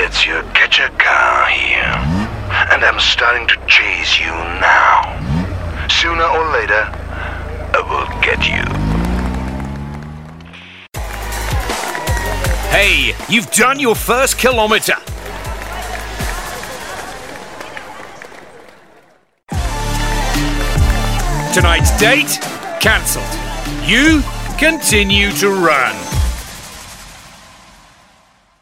It's your Getcha car here. And I'm starting to chase you now. Sooner or later, I will get you. Hey, you've done your first kilometre. Tonight's date cancelled. You continue to run.